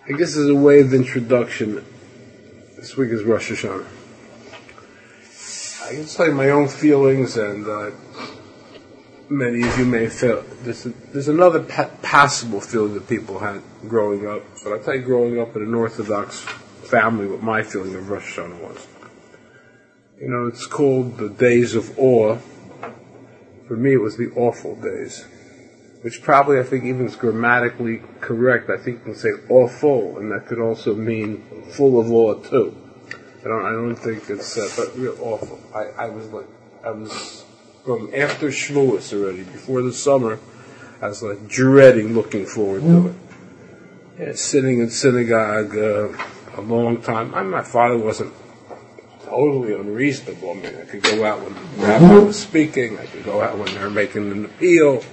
I guess as a way of introduction, this week is Rosh Hashanah. I can tell you my own feelings, and many of you may feel there's another possible feeling that people had growing up, but I'll tell you, growing up in an Orthodox family, what my feeling of Rosh Hashanah was. You know, it's called the Days of Awe. For me, it was the awful days, which probably I think even is grammatically correct. I think you can say awful, and that could also mean full of awe too. I don't think it's but real awful. I was from after Shavuos already, before the summer. I was like dreading looking forward to it. Yeah, sitting in synagogue a long time. My father wasn't totally unreasonable. I mean, I could go out when the rabbi was speaking. I could go out when they were making an appeal.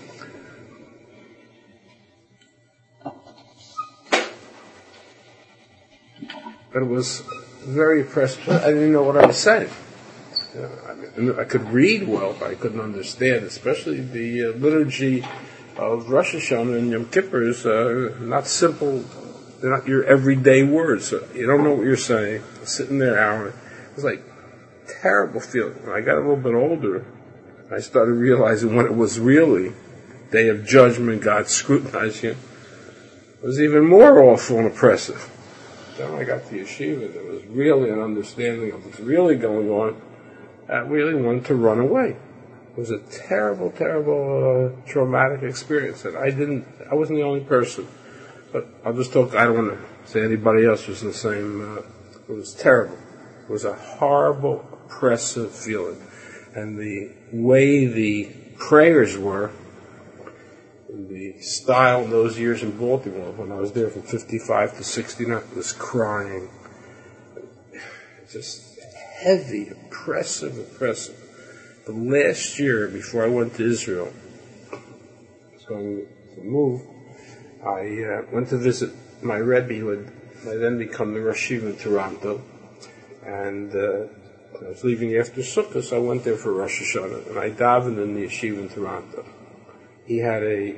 But it was very oppressive. I didn't know what I was saying. You know, I could read well, but I couldn't understand, especially the liturgy of Rosh Hashanah and Yom Kippur is not simple. They're not your everyday words. So you don't know what you're saying. Sitting there hour. It was like a terrible feeling. When I got a little bit older, I started realizing when it was really Day of Judgment, God scrutinized you. It was even more awful and oppressive. Then when I got to yeshiva, there was really an understanding of what's really going on. I really wanted to run away. It was a terrible, terrible, traumatic experience. And I wasn't the only person. But I'll just talk, I don't want to say anybody else was the same. It was terrible. It was a horrible, oppressive feeling. And the way the prayers were, the style in those years in Baltimore, when I was there from 55 to 69, was crying. Just heavy, oppressive. But last year, before I went to Israel, I was going to move, I went to visit my Rebbe, who had then become the Rosh Yeshiva in Toronto, and I was leaving after Sukkot, so I went there for Rosh Hashanah, and I davened in the yeshiva in Toronto. He had a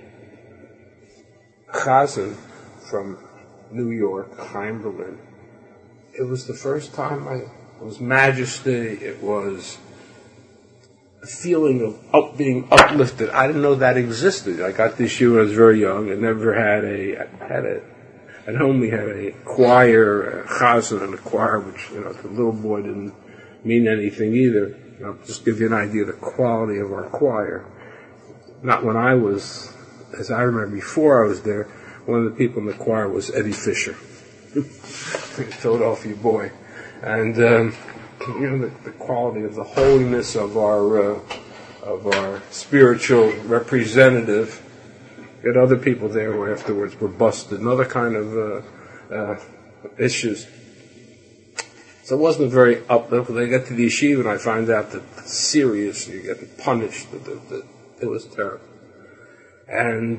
chazan from New York, Chaim Berlin. It was the first time it was majesty, it was a feeling of being uplifted. I didn't know that existed. I got this year when I was very young. I never had at home we had a choir, a chazan and a choir, which, you know, to a little boy didn't mean anything either. You know, just give you an idea of the quality of our choir. Not when I was, as I remember before I was there, one of the people in the choir was Eddie Fisher, Philadelphia boy. And, you know, the quality of the holiness of our spiritual representative. We had other people there who afterwards were busted and other kind of issues. So it wasn't very uplifting. When I got to the yeshiva and I found out that seriously you're getting punished. It was terrible. And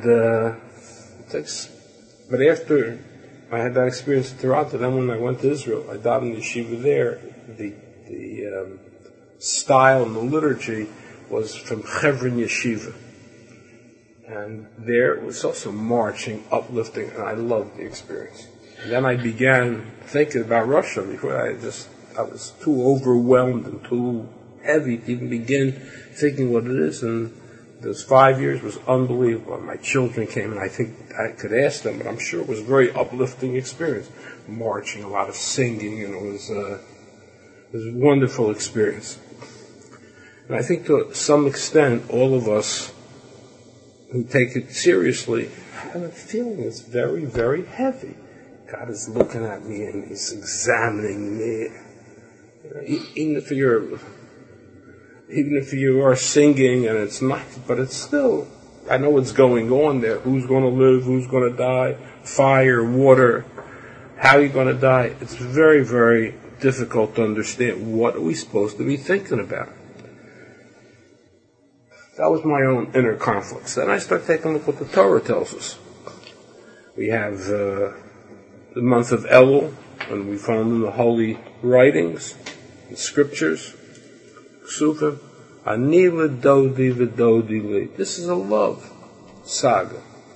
but after I had that experience in Toronto, then when I went to Israel, I davened in yeshiva there. The style and the liturgy was from Chevron Yeshiva. And there it was also marching, uplifting, and I loved the experience. And then I began thinking about Russia before I was too overwhelmed and too heavy to even begin thinking what it is. And those 5 years was unbelievable. My children came, and I think I could ask them, but I'm sure it was a very uplifting experience. Marching, a lot of singing, and it was a wonderful experience. And I think to some extent, all of us who take it seriously have a feeling it's very, very heavy. God is looking at me and He's examining me. Even if you are singing and it's not, but it's still, I know what's going on there. Who's going to live? Who's going to die? Fire, water. How are you going to die? It's very, very difficult to understand. What are we supposed to be thinking about? That was my own inner conflicts. Then I start taking a look at what the Torah tells us. We have the month of Elul, and we found in the holy writings, the scriptures, Ksuvim, Ani l'dodi v'dodi li. This is a love saga.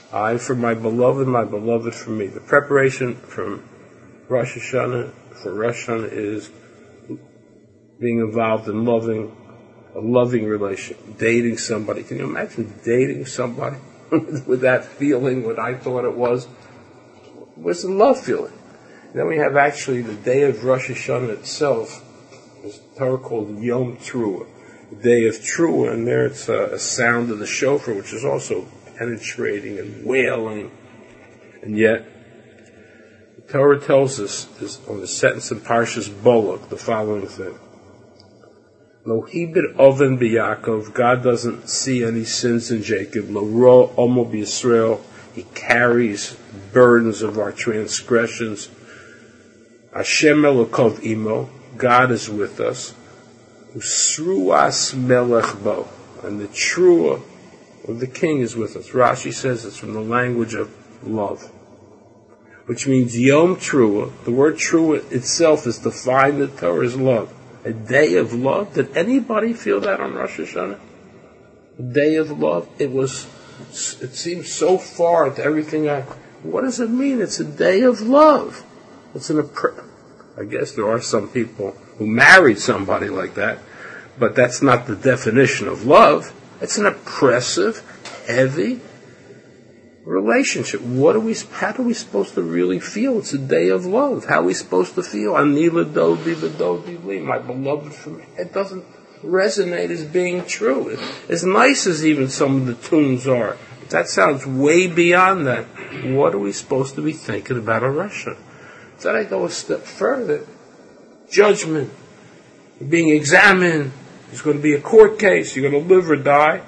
I for my beloved for me. The preparation from Rosh Hashanah for Rosh Hashanah is being involved in a loving relationship, dating somebody. Can you imagine dating somebody with that feeling, what I thought it was? Where's the love feeling? Then we have actually the day of Rosh Hashanah itself, is Torah called Yom Teruah, the day of Teruah, and there it's a sound of the shofar, which is also penetrating and wailing. And yet, the Torah tells us on the sentence in Parshas Bolak the following thing. Lo hibid oven b'Yaakov, God doesn't see any sins in Jacob. Lo ro omo b'Yisrael, He carries burdens of our transgressions. Hashem Elokov imo, God is with us. Usruas melech bo, and the truah of the king is with us. Rashi says it's from the language of love, which means Yom Teruah. The word Teruah itself is defined in the Torah as love. A day of love. Did anybody feel that on Rosh Hashanah? A day of love. It seems so far to everything what does it mean? It's a day of love. I guess there are some people who married somebody like that, but that's not the definition of love. It's an oppressive, heavy relationship. How are we supposed to really feel? It's a day of love. How are we supposed to feel? Ani l'dodi v'dodi li, my beloved for me. It doesn't resonate as being true. As nice as even some of the tunes are, that sounds way beyond that. What are we supposed to be thinking about a Russia? Then I go a step further. Judgment. You're being examined. There's going to be a court case. You're going to live or die.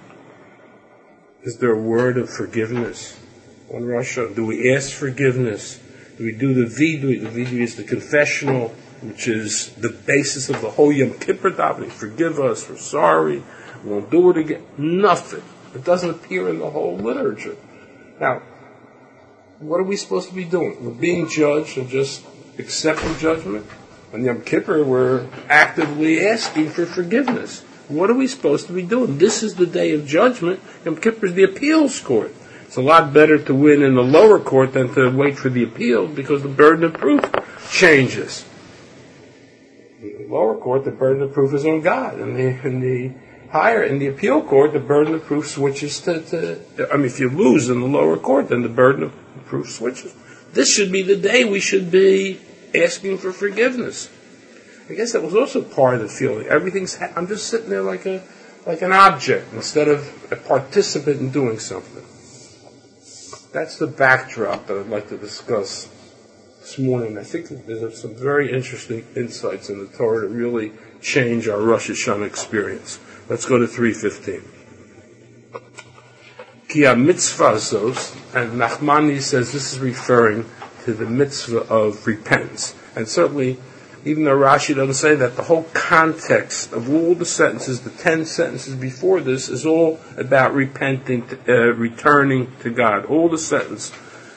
Is there a word of forgiveness on Russia? Do we ask forgiveness? Do we do the vidui? The vidui is the confessional, which is the basis of the whole Yom Kippur davening. Forgive us. We're sorry. We won't do it again. Nothing. It doesn't appear in the whole literature. Now, what are we supposed to be doing? We're being judged and just accepting judgment. On Yom Kippur, we're actively asking for forgiveness. What are we supposed to be doing? This is the day of judgment. Yom Kippur is the appeals court. It's a lot better to win in the lower court than to wait for the appeal because the burden of proof changes. In the lower court, the burden of proof is on God. In the appeal court, the burden of proof switches if you lose in the lower court, then the burden of proof switches. This should be the day we should be asking for forgiveness. I guess that was also part of the feeling. I'm just sitting there like an object instead of a participant in doing something. That's the backdrop that I'd like to discuss this morning. I think that there's some very interesting insights in the Torah that really change our Rosh Hashanah experience. Let's go to 3:15. Ki ha-mitzvah zos, and Nachmani says this is referring to the mitzvah of repentance. And certainly, even though Rashi doesn't say that, the whole context of all the sentences, the 10 sentences before this, is all about repenting, returning to God. All the sentences,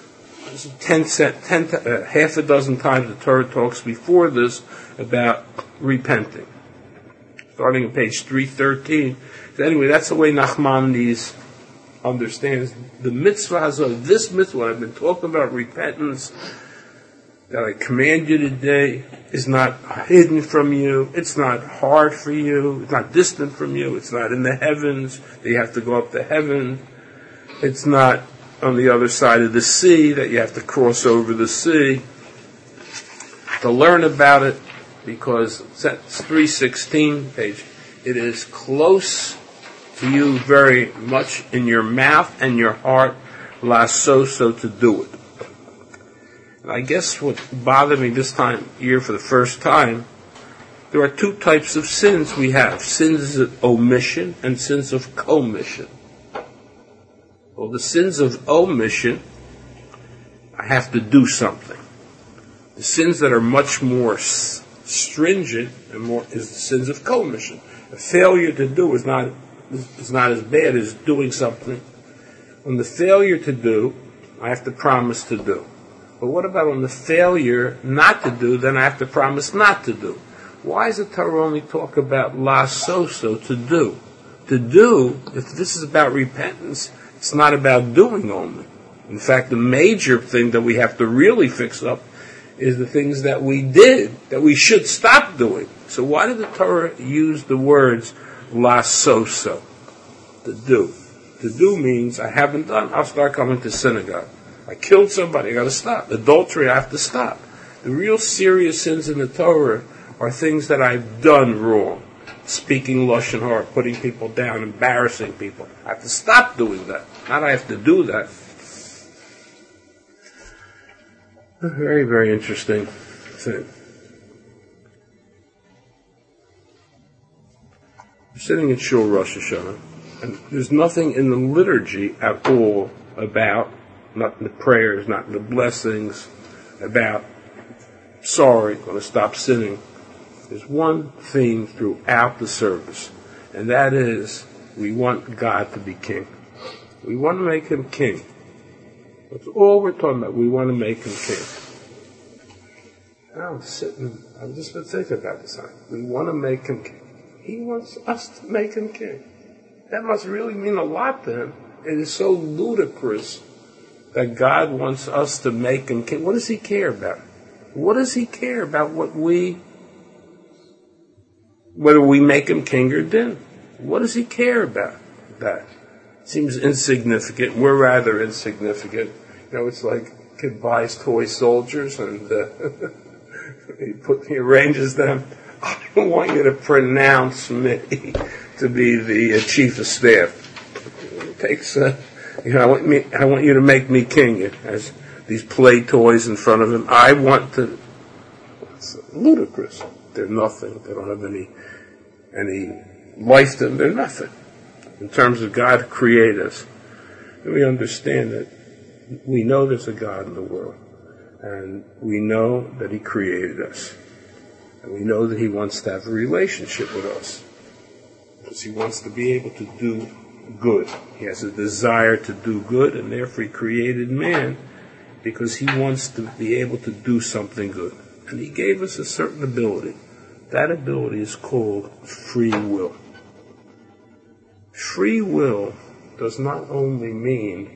half a dozen times the Torah talks before this about repenting. Starting on page 313. Anyway, that's the way Nachmanides understands the mitzvah of this mitzvah. I've been talking about repentance, that I command you today, is not hidden from you. It's not hard for you. It's not distant from you. It's not in the heavens that you have to go up to heaven. It's not on the other side of the sea that you have to cross over the sea. To learn about it, because sentence 316 page, it is close to you very much in your mouth and your heart, so to do it. And I guess what bothered me this year for the first time, there are two types of sins we have. Sins of omission and sins of commission. Well, the sins of omission, I have to do something. The sins that are much more stringent and more is the sins of commission. A failure to do is not as bad as doing something. On the failure to do, I have to promise to do. But what about on the failure not to do, then I have to promise not to do? Why does the Torah only talk about la so to do? To do, if this is about repentance, It's not about doing only. In fact, the major thing that we have to really fix up is the things that we did that we should stop doing. So why did the Torah use the words la so-so, to do? To do means I haven't done, I'll start coming to synagogue. I killed somebody, I got to stop. Adultery, I have to stop. The real serious sins in the Torah are things that I've done wrong. Speaking lashon hara, putting people down, embarrassing people. I have to stop doing that. Not I have to do that. A very, very interesting thing. We're sitting at Shul Rosh Hashanah, and there's nothing in the liturgy at all about, not in the prayers, not in the blessings, about sorry, going to stop sinning. There's one theme throughout the service, and that is we want God to be king. We want to make him king. That's all we're talking about. We want to make him king. And I've just been thinking about this. We want to make him king. He wants us to make him king. That must really mean a lot to him. It is so ludicrous that God wants us to make him king. What does he care about? What does he care about whether we make him king or didn't? What does he care about that? Seems insignificant. We're rather insignificant. It's like a kid buys toy soldiers and he arranges them. I don't want you to pronounce me to be the chief of staff. It takes, I want you to make me king. It has these play toys in front of him. I want to. It's ludicrous. They're nothing. They don't have any life to them. They're nothing. In terms of God create us, we understand that we know there's a God in the world, and we know that he created us, and we know that he wants to have a relationship with us, because he wants to be able to do good. He has a desire to do good, and therefore he created man, because he wants to be able to do something good. And he gave us a certain ability. That ability is called free will. Free will does not only mean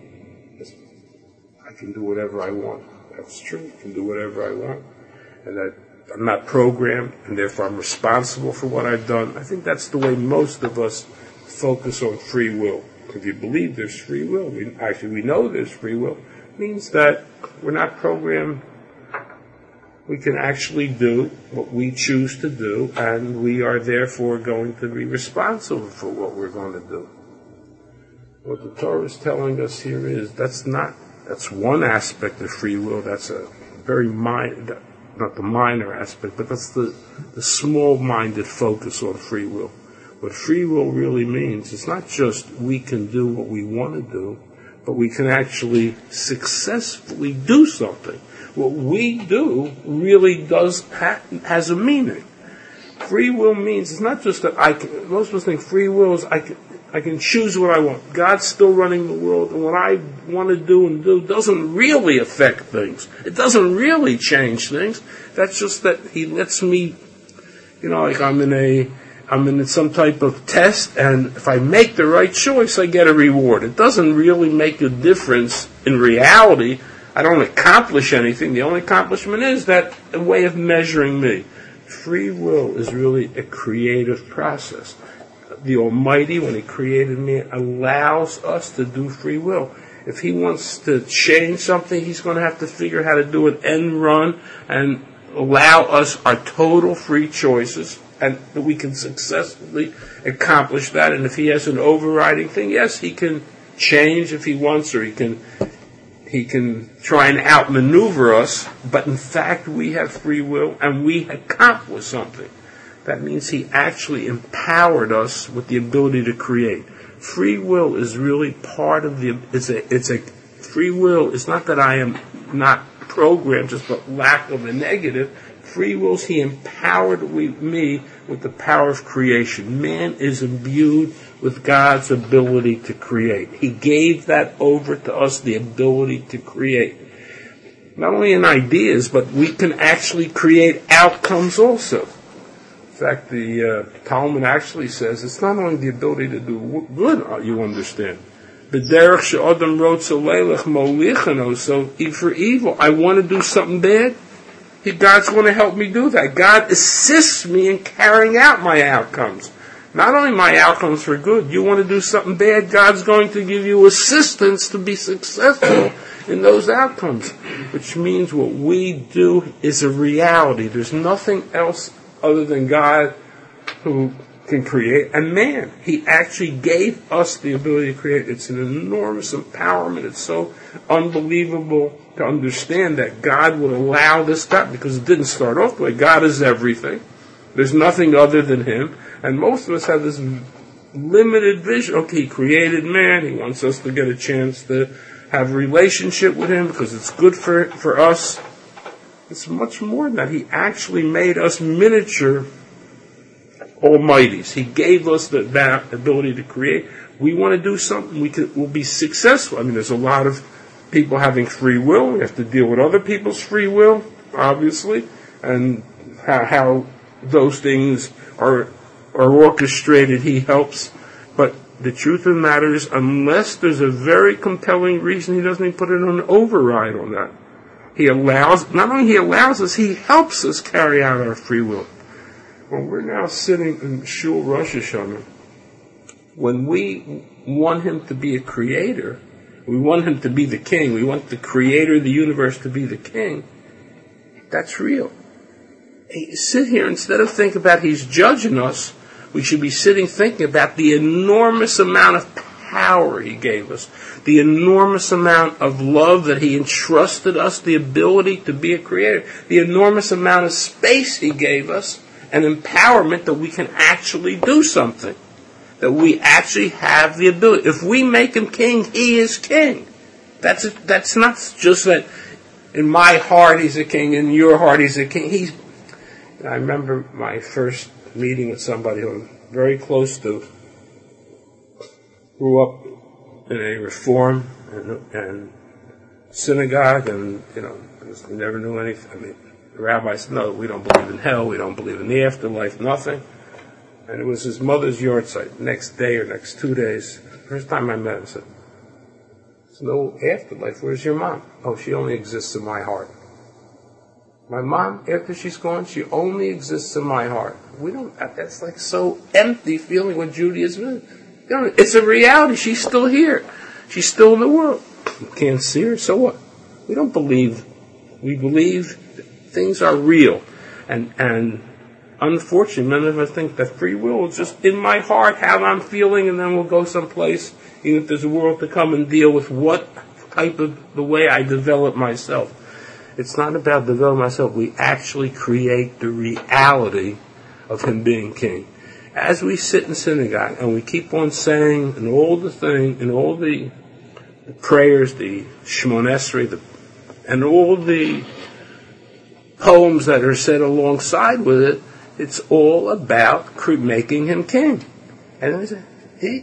I can do whatever I want. That's true. I can do whatever I want. And that I'm not programmed, and therefore I'm responsible for what I've done. I think that's the way most of us focus on free will. If you believe there's free will, we know there's free will, it means that we're not programmed. We can actually do what we choose to do, and we are therefore going to be responsible for what we're going to do. What the Torah is telling us here is that's one aspect of free will. That's a very not the minor aspect, but that's the small-minded focus on free will. What free will really means, it's not just we can do what we want to do, but we can actually successfully do something. What we do really has a meaning. Free will means it's not just that most of us think free will is I can choose what I want. God's still running the world, and what I want to do doesn't really affect things. It doesn't really change things. That's just that he lets me, like I'm in some type of test, and if I make the right choice, I get a reward. It doesn't really make a difference in reality. I don't accomplish anything. The only accomplishment is that a way of measuring me. Free will is really a creative process. The Almighty, when he created me, allows us to do free will. If he wants to change something, he's going to have to figure how to do an end run and allow us our total free choices, and that we can successfully accomplish that. And if he has an overriding thing, yes, he can change if he wants, or he can try and outmaneuver us, but in fact we have free will and we accomplish something. That means he actually empowered us with the ability to create. Free will is really part of free will is not that I am not programmed, just but lack of a negative. Free will is he empowered me with the power of creation. Man is imbued with God's ability to create. He gave that over to us, the ability to create. Not only in ideas, but we can actually create outcomes also. In fact, the Talmud actually says it's not only the ability to do good, you understand. B'derech she'adam rotza leilech molichano. So for evil, I want to do something bad. God's going to help me do that. God assists me in carrying out my outcomes. Not only my outcomes for good. You want to do something bad, God's going to give you assistance to be successful in those outcomes. Which means what we do is a reality. There's nothing else other than God who can create. And man, He actually gave us the ability to create. It's an enormous empowerment. It's so unbelievable to understand that God would allow this to happen, because it didn't start off the way. God is everything. There's nothing other than Him. And most of us have this limited vision. Okay, He created man. He wants us to get a chance to have a relationship with Him because it's good for us. It's much more than that. He actually made us miniature almighties. He gave us that ability to create. We want to do something, we'll be successful. I mean, there's a lot of people having free will. We have to deal with other people's free will, obviously, and how those things are orchestrated. He helps. But the truth of the matter is, unless there's a very compelling reason, He doesn't even put it on an override on that. Not only He allows us, He helps us carry out our free will. When we're now sitting in Shul Rosh Hashanah, when we want Him to be a creator, we want Him to be the king, we want the creator of the universe to be the king, that's real. Sit here, instead of thinking about He's judging us, we should be thinking about the enormous amount of power He gave us, the enormous amount of love that He entrusted us, the ability to be a creator, the enormous amount of space He gave us, and empowerment that we can actually do something, that we actually have the ability. If we make Him king, He is king. That's not just that in my heart He's a king, in your heart He's a king. I remember my first meeting with somebody who I'm very close to, grew up in a Reform and synagogue, and we never knew anything. I mean, the rabbi said, no, we don't believe in hell, we don't believe in the afterlife, nothing. And it was his mother's yard site, next day or next 2 days. First time I met him, I said, there's no afterlife, where's your mom? Oh, she only exists in my heart. My mom, after she's gone, she only exists in my heart. That's like so empty feeling what Judaism is. It's a reality. She's still here. She's still in the world. You can't see her, so what? We don't believe. We believe things are real. And unfortunately, many of us think that free will is just in my heart, how I'm feeling, and then we'll go someplace, even if there's a world to come and deal with what type of the way I develop myself. It's not about developing myself. We actually create the reality of Him being king. As we sit in synagogue and we keep on saying and all the prayers, the Shemona Esrei, and all the poems that are said alongside with it, it's all about making Him king. And I say,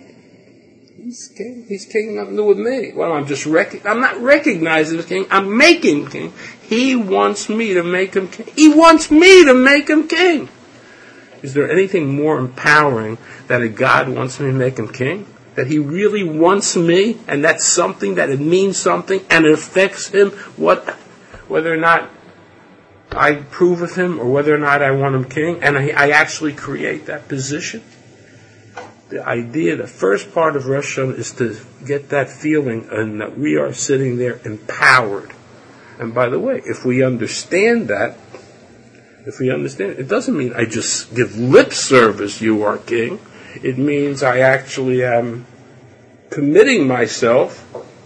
He's king. He's king, nothing to do with me. Well, I'm not recognizing the king. I'm making him king. He wants me to make Him king. He wants me to make Him king. Is there anything more empowering that a God wants me to make Him king? That He really wants me, and that's something, that it means something, and it affects Him, whether or not I approve of Him, or whether or not I want Him king, and I actually create that position? The idea, the first part of Rosh Hashanah is to get that feeling, and that we are sitting there empowered. And by the way, if we understand that, it doesn't mean I just give lip service, you are king. It means I actually am committing myself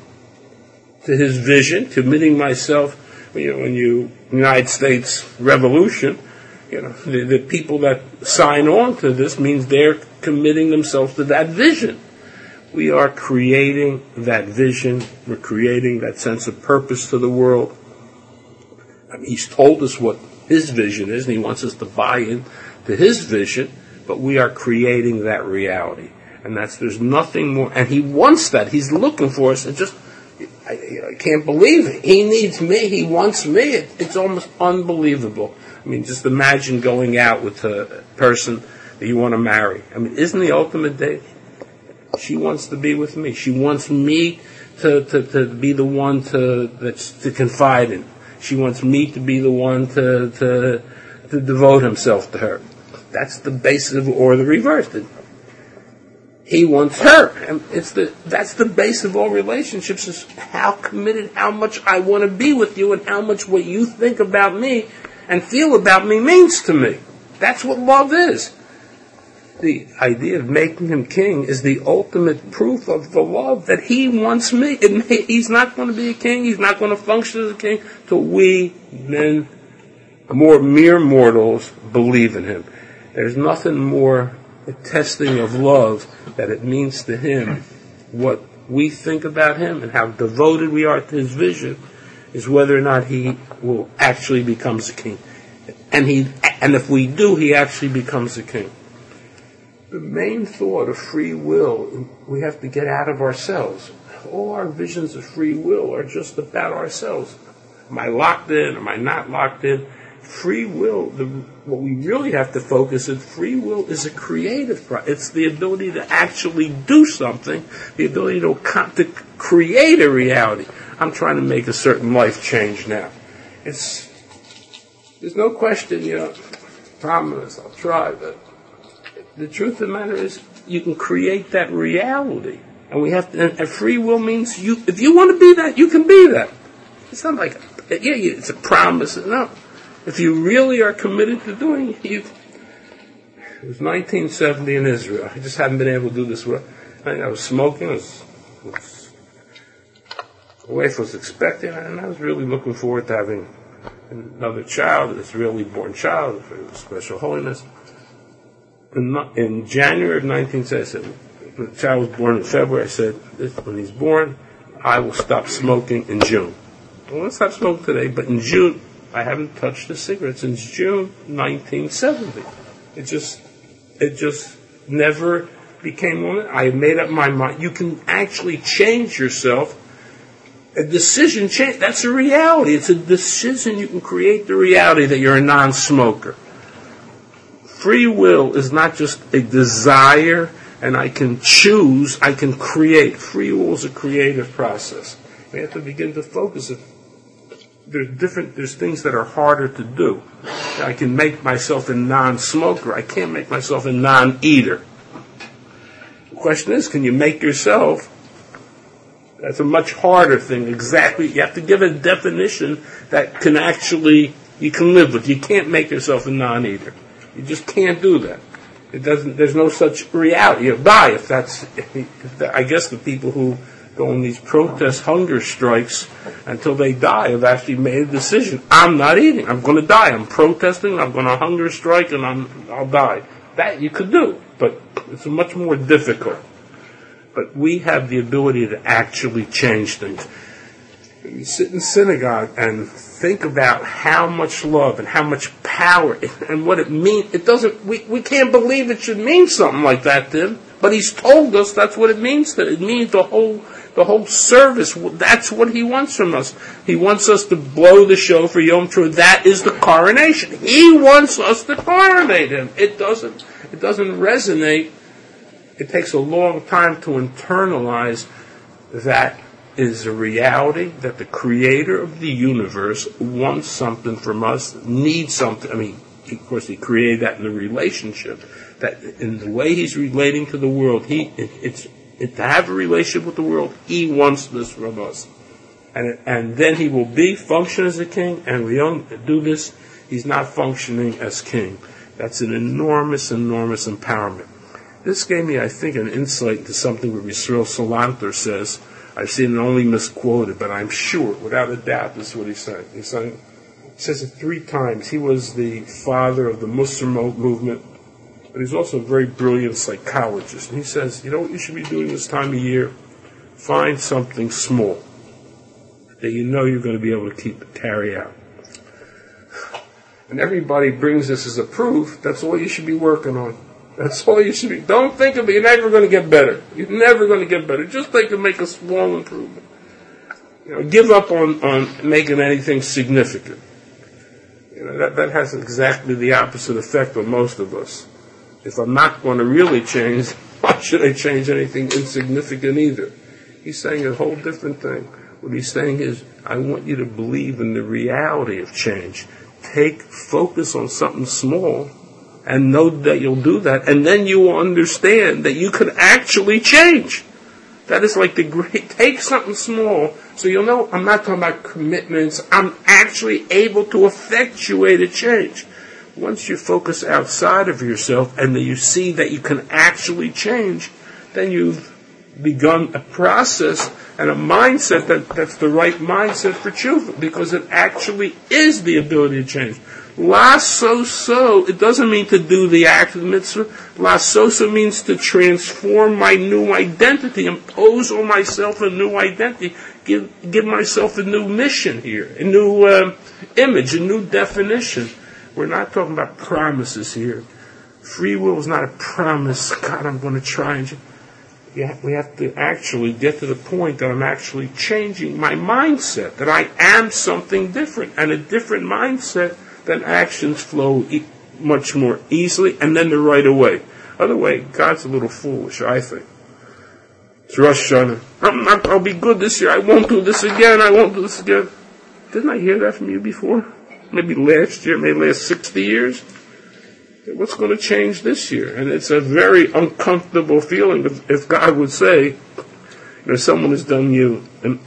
to His vision, committing myself, when United States Revolution, the people that sign on to this means they're committing themselves to that vision. We are creating that vision. We're creating that sense of purpose to the world. I mean, He's told us what His vision is, and He wants us to buy in to His vision, but we are creating that reality. And there's nothing more, and He wants that. He's looking for us, and I can't believe it. He needs me. He wants me. It's almost unbelievable. I mean, just imagine going out with a person that you want to marry. I mean, isn't the ultimate date? She wants to be with me. She wants me to be the one to confide in. She wants me to be the one to devote himself to her. That's the basis of, or the reverse. He wants her. And that's the base of all relationships, is how committed, how much I want to be with you, and how much what you think about me and feel about me means to me. That's what love is. The idea of making him king is the ultimate proof of the love that he wants me. He's not going to be a king. He's not going to function as a king till we men, mere mortals, believe in him. There's nothing more a testing of love that it means to him what we think about him and how devoted we are to his vision, is whether or not he will actually becomes a king. And if we do, he actually becomes a king. The main thought of free will, we have to get out of ourselves. All our visions of free will are just about ourselves. Am I locked in? Am I not locked in? Free will, what we really have to focus on, free will is a creative process. It's the ability to actually do something, the ability to create a reality. I'm trying to make a certain life change now. There's no question, promise, I'll try, but the truth of the matter is, you can create that reality. And we have to, and free will means if you want to be that, you can be that. It's not like, it's a promise. No. If you really are committed to doing it, it was 1970 in Israel. I just hadn't been able to do this work. I was smoking. My wife was expecting, and I was really looking forward to having another child, an Israeli born child, of special holiness. In January of 1970, the child was born in February. I said, when he's born, I will stop smoking in June. I won't stop smoking today, but in June, I haven't touched a cigarette since June 1970. It just never became one. I made up my mind. You can actually change yourself. A decision change. That's a reality. It's a decision. You can create the reality that you're a non-smoker. Free will is not just a desire, and I can choose. I can create. Free will is a creative process. We have to begin to focus it. There's things that are harder to do. I can make myself a non-smoker. I can't make myself a non-eater. The question is, can you make yourself? That's a much harder thing. Exactly. You have to give a definition that you can live with. You can't make yourself a non-eater. You just can't do that. There's no such reality. You'll die I guess the people who go on these protest hunger strikes until they die have actually made a decision. I'm not eating. I'm going to die. I'm protesting. I'm going to hunger strike, and I'll die. That you could do, but it's much more difficult. But we have the ability to actually change things. You sit in synagogue and think about how much love and how much power and what it means. We can't believe it should mean something like that, Tim. But he's told us that's what it means. It means the whole service. That's what he wants from us. He wants us to blow the show for Yom Kippur. That is the coronation. He wants us to coronate him. It doesn't resonate. It takes a long time to internalize that is a reality, that the creator of the universe wants something from us, needs something. I mean, of course, he created that in the relationship, that in the way he's relating to the world, to have a relationship with the world, he wants this from us. And then he will function as a king, and we don't do this, he's not functioning as king. That's an enormous, enormous empowerment. This gave me, I think, an insight into something that Yisrael Salanter says. I've seen it only misquoted, but I'm sure, without a doubt, this is what he's saying. He says it 3 times. He was the father of the Muslim movement, but he's also a very brilliant psychologist. And he says, you know what you should be doing this time of year? Find something small that you know you're going to be able to carry out. And everybody brings this as a proof. That's all you should be working on. That's all you should be. Don't think of it. You're never going to get better. You're never going to get better. Just think of make a small improvement. Give up on making anything significant. That has exactly the opposite effect on most of us. If I'm not going to really change, why should I change anything insignificant either? He's saying a whole different thing. What he's saying is, I want you to believe in the reality of change. Focus on something small and know that you'll do that, and then you will understand that you could actually change. That is like take something small, so you'll know I'm not talking about commitments, I'm actually able to effectuate a change. Once you focus outside of yourself and then you see that you can actually change, then you've begun a process and a mindset that's the right mindset for tshuva, because it actually is the ability to change. La so, it doesn't mean to do the act of the mitzvah. La so means to transform my new identity, impose on myself a new identity, give myself a new mission here, a new image, a new definition. We're not talking about promises here. Free will is not a promise. God, I'm going to try and... we have to actually get to the point that I'm actually changing my mindset, that I am something different, and a different mindset, then actions flow much more easily, and then the right away. Other way, God's a little foolish, I think. It's Rosh Hashanah. I'll be good this year. I won't do this again. Didn't I hear that from you before? Maybe last year, maybe last 60 years. What's going to change this year? And it's a very uncomfortable feeling if God would say, someone has done you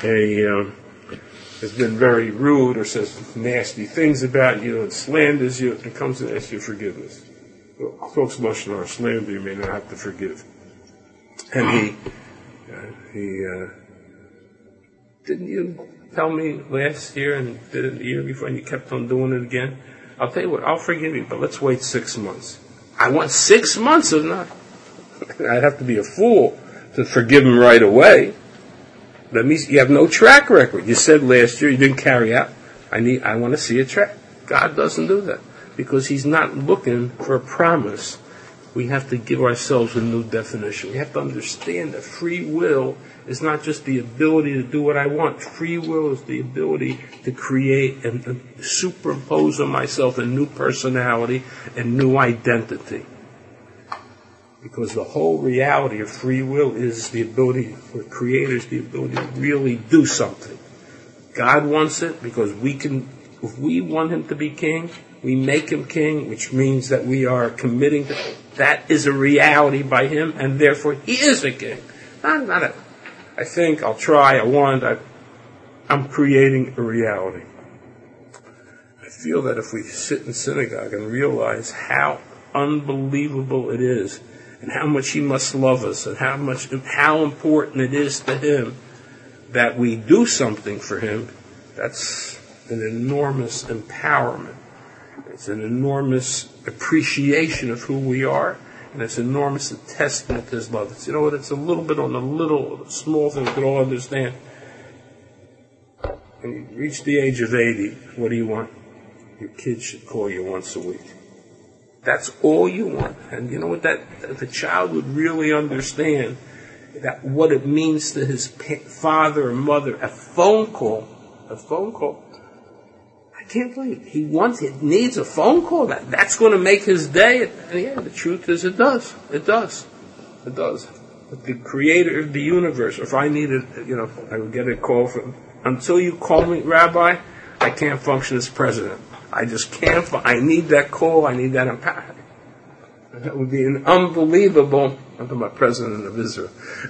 has been very rude or says nasty things about you and slanders you and comes and asks you forgiveness. Well, folks, much or slander you may not have to forgive. And he didn't you tell me last year and did it the year before and you kept on doing it again? I'll tell you what, I'll forgive you, but let's wait 6 months. I want 6 months of not. I'd have to be a fool to forgive him right away. That means you have no track record. You said last year you didn't carry out. I want to see a track. God doesn't do that because he's not looking for a promise. We have to give ourselves a new definition. We have to understand that free will is not just the ability to do what I want. Free will is the ability to create and superimpose on myself a new personality and new identity. Because the whole reality of free will is the ability for creators, the ability to really do something. God wants it because if we want him to be king, we make him king, which means that we are committing to that is a reality by him, and therefore he is a king. I think, I'll try, I want, I'm creating a reality. I feel that if we sit in synagogue and realize how unbelievable it is, and how much he must love us, and how important it is to him that we do something for him, that's an enormous empowerment. It's an enormous appreciation of who we are, and it's an enormous testament to his love. It's, it's a little bit on the little, small thing we can all understand. When you reach the age of 80, what do you want? Your kids should call you once a week. That's all you want. And you know what? That the child would really understand that what it means to his father or mother. A phone call. I can't believe it. He needs a phone call. That's going to make his day. And yeah, the truth is it does. It does. But the creator of the universe, if I needed, I would get a call from, until you call me, Rabbi, I can't function as president. I just can't. I need that call. I need that empowerment. That would be an unbelievable. I'm talking about President of Israel.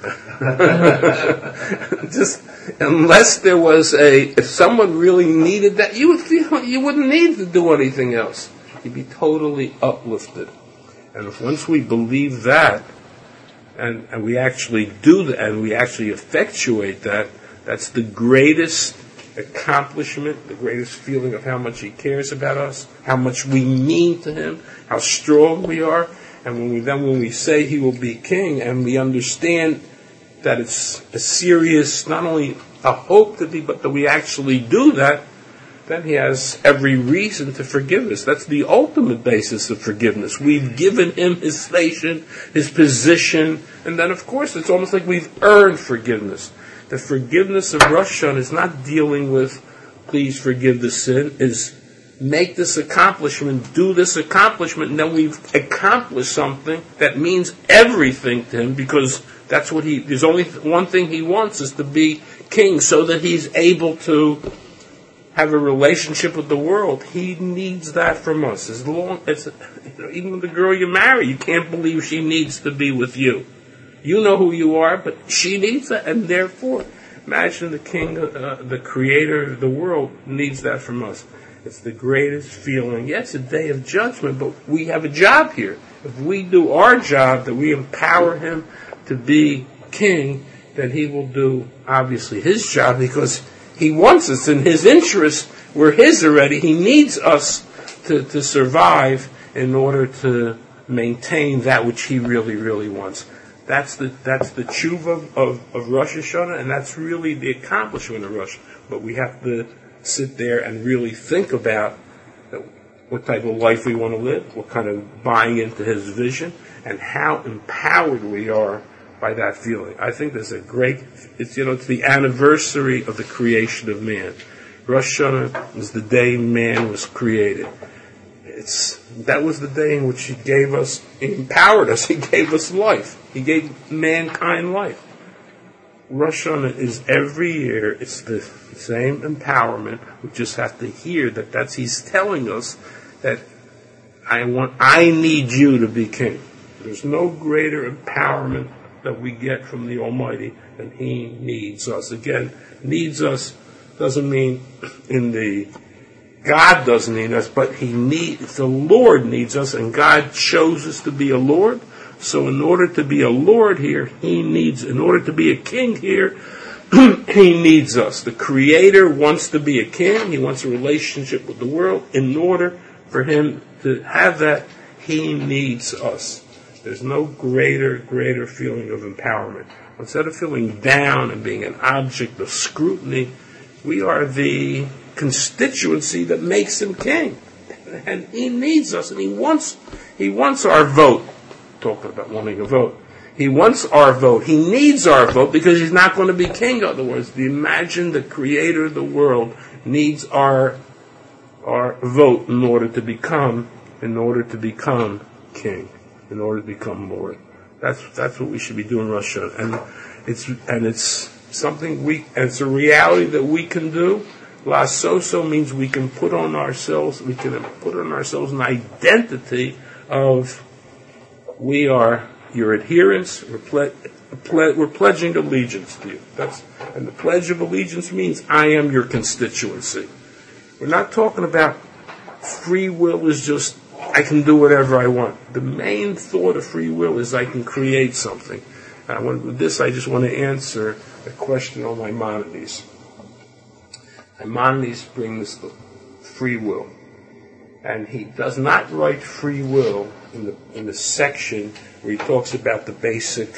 Just unless there was if someone really needed that, you would feel you wouldn't need to do anything else. You'd be totally uplifted. And if once we believe that, and we actually do that, and we actually effectuate that, that's the greatest accomplishment, the greatest feeling of how much he cares about us, how much we mean to him, how strong we are. And when we say he will be king, and we understand that it's a serious, not only a hope to be, but that we actually do that, then he has every reason to forgive us. That's the ultimate basis of forgiveness. We've given him his station, his position, and then of course it's almost like we've earned forgiveness. The forgiveness of Rosh Hashanah is not dealing with, please forgive the sin, is make this accomplishment, do this accomplishment, and then we've accomplished something that means everything to him, because that's what there's only one thing he wants, is to be king, so that he's able to have a relationship with the world. He needs that from us. As long as, even with the girl you marry, you can't believe she needs to be with you. You know who you are, but she needs that, and therefore, imagine the king, the creator of the world needs that from us. It's the greatest feeling. Yes, a day of judgment, but we have a job here. If we do our job, that we empower him to be king, then he will do, obviously, his job, because he wants us in his interest. We're his already. He needs us to survive in order to maintain that which he really, really wants. That's the tshuva of Rosh Hashanah, and that's really the accomplishment of Rosh. But we have to sit there and really think about what type of life we want to live, what kind of buying into his vision, and how empowered we are by that feeling. I think there's it's the anniversary of the creation of man. Rosh Hashanah is the day man was created. That was the day in which he empowered us, he gave us life. He gave mankind life. Rosh Hashanah is every year, it's the same empowerment. We just have to hear he's telling us that I need you to be king. There's no greater empowerment that we get from the Almighty than he needs us. Again, needs us doesn't mean God doesn't need us, but the Lord needs us, and God chose us to be a Lord. So in order to be a Lord here, in order to be a king here, he needs us. The Creator wants to be a king. He wants a relationship with the world. In order for him to have that, he needs us. There's no greater feeling of empowerment. Instead of feeling down and being an object of scrutiny, we are the constituency that makes him king. And he needs us, and he wants our vote. Talking about wanting a vote. He wants our vote. He needs our vote, because he's not going to be king otherwise. Imagine the creator of the world needs our vote in order to become king, in order to become Lord. That's what we should be doing, Rosh Hashanah. And it's something it's a reality that we can do. La Soso means we can put on ourselves an identity of, we are your adherents. We're pledging allegiance to you. And the Pledge of Allegiance means I am your constituency. We're not talking about free will is just I can do whatever I want. The main thought of free will is I can create something. With this, I just want to answer a question on Maimonides. Maimonides brings the free will, and he does not write free will in the section where he talks about the basic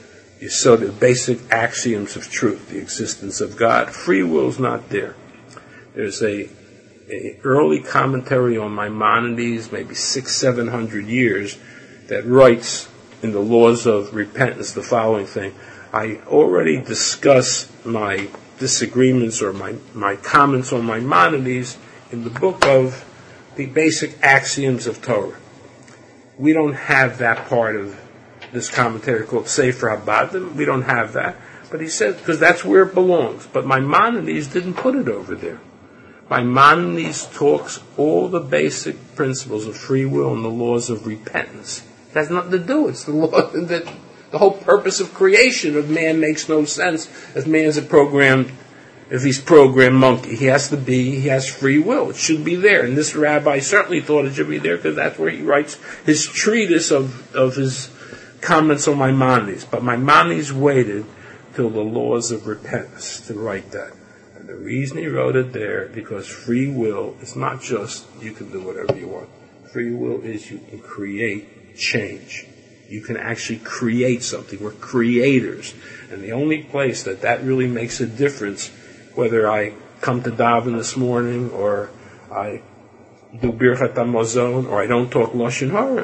axioms of truth, the existence of God. Free will is not there. There's a early commentary on Maimonides, maybe 600-700 years, that writes in the Laws of Repentance the following thing. I already discussed my disagreements or my comments on Maimonides in the book of the basic axioms of Torah. We don't have that part of this commentary called Sefer Habadim. We don't have that. But he said, because that's where it belongs. But Maimonides didn't put it over there. Maimonides talks all the basic principles of free will and the laws of repentance. It has nothing to do. It's the law that the whole purpose of creation of man makes no sense if man's if he's programmed monkey. He has free will. It should be there. And this rabbi certainly thought it should be there, because that's where he writes his treatise of his comments on Maimonides. But Maimonides waited till the laws of repentance to write that. And the reason he wrote it there, because free will is not just you can do whatever you want. Free will is you can create change. You can actually create something. We're creators. And the only place that really makes a difference, whether I come to daven this morning, or I do Birchat HaMazon, or I don't talk Lashon Hara,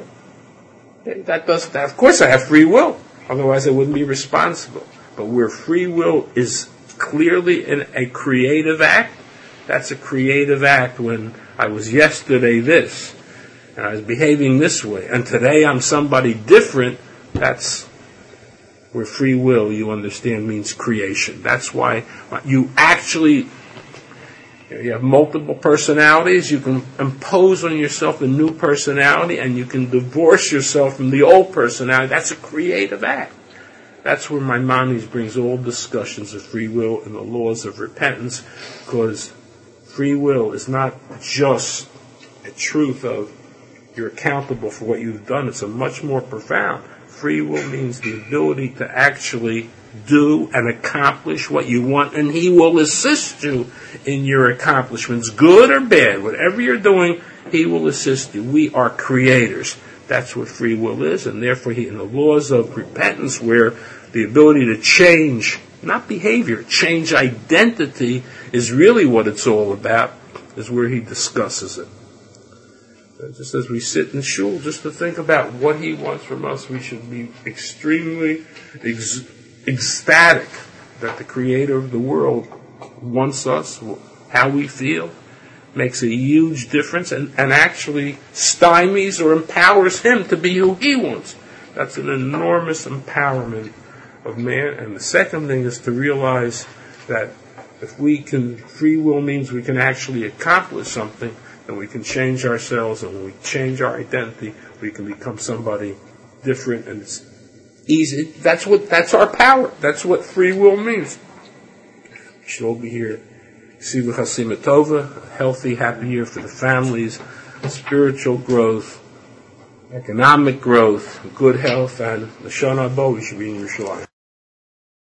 of course I have free will. Otherwise I wouldn't be responsible. But where free will is clearly a creative act, That's a creative act. When I was yesterday this, and I was behaving this way, and today I'm somebody different, that's where free will, you understand, means creation. That's why you actually, you have multiple personalities, you can impose on yourself a new personality, and you can divorce yourself from the old personality. That's a creative act. That's where Maimonides brings all discussions of free will and the laws of repentance, because free will is not just a truth of you're accountable for what you've done. It's a much more profound. Free will means the ability to actually do and accomplish what you want, and he will assist you in your accomplishments, good or bad. Whatever you're doing, he will assist you. We are creators. That's what free will is, and therefore in the laws of repentance, where the ability to change, not behavior, change identity is really what it's all about, is where he discusses it. Just as we sit in shul, just to think about what he wants from us, we should be extremely ecstatic that the creator of the world wants us, how we feel, makes a huge difference, and actually stymies or empowers him to be who he wants. That's an enormous empowerment of man. And the second thing is to realize that if free will means we can actually accomplish something, and we can change ourselves, and when we change our identity, we can become somebody different, and it's easy. That's our power. That's what free will means. We should all be here. Siva Chasima Tova, a healthy, happy year for the families, spiritual growth, economic growth, good health, and Lashon Haba, we should be in Yerushalayim.